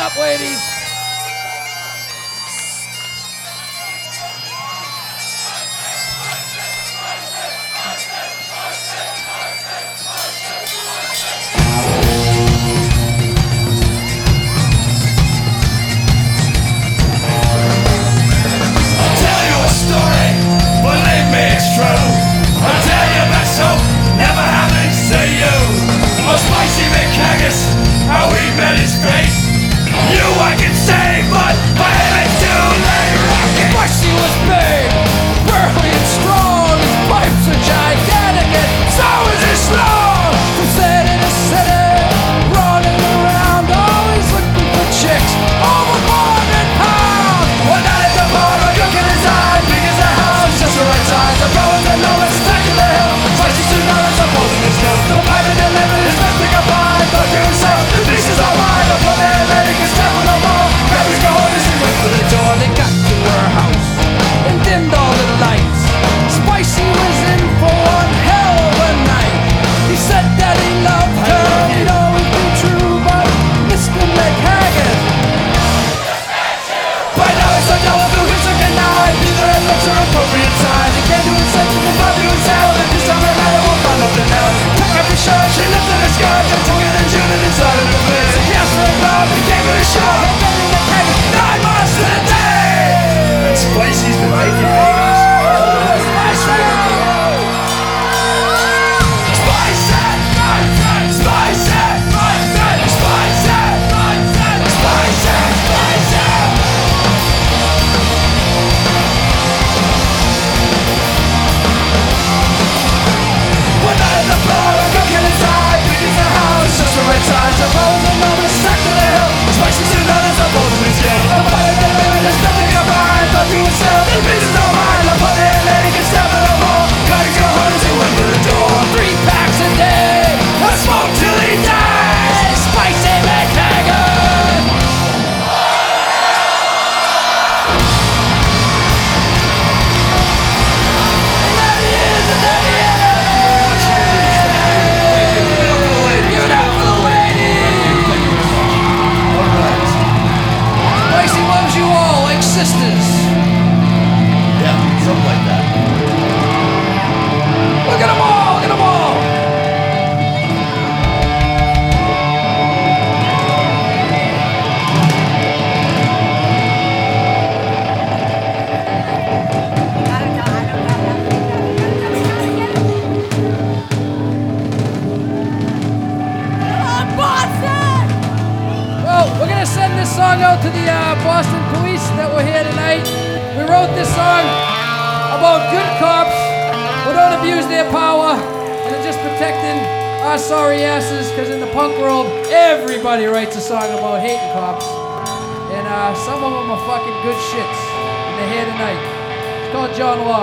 up, ladies. How we met is great. You I can say, but for him it's too late. Rocket. Spicy was big, burly and strong. His pipes are gigantic and so is his slong. From city to city, running around, always looking for chicks over 400 pounds. One night at the bar, a drunk in his eye, big as a house, just the right size. The road and no it's stuck in the hill. Spicy $2, I'm holding his bill. The pipe and the lemon is nothing apart. Thought to himself, this is all mine. The poor man that he can step on the wall. Grab his gold as he went for the door. They got to her house and dimmed all the lights. Spicy was in for one hell of a night. He said that he loved her, he'd always be true, but Mr. McHaggart, by now it's a double blue, it's a good night. Neither of those are appropriate signs. He came to his senses and found to his hell. And this time her matter will find up the nail. Took up his shirt, she lifted her skirt, and took it and June and inside of the place. He asked for a love, he gave it a shot. And Mr. McHaggart, 9 months to the day. And Spicy's been making babies. sisters. Yeah, something like that. Look at them all, look at them all. Well, we're gonna send this song out to the Boston police that were here tonight. We wrote this song about good cops who don't abuse their power and are just protecting our sorry asses, because in the punk world, everybody writes a song about hating cops. And some of them are fucking good shits. And they're here tonight. It's called John Law.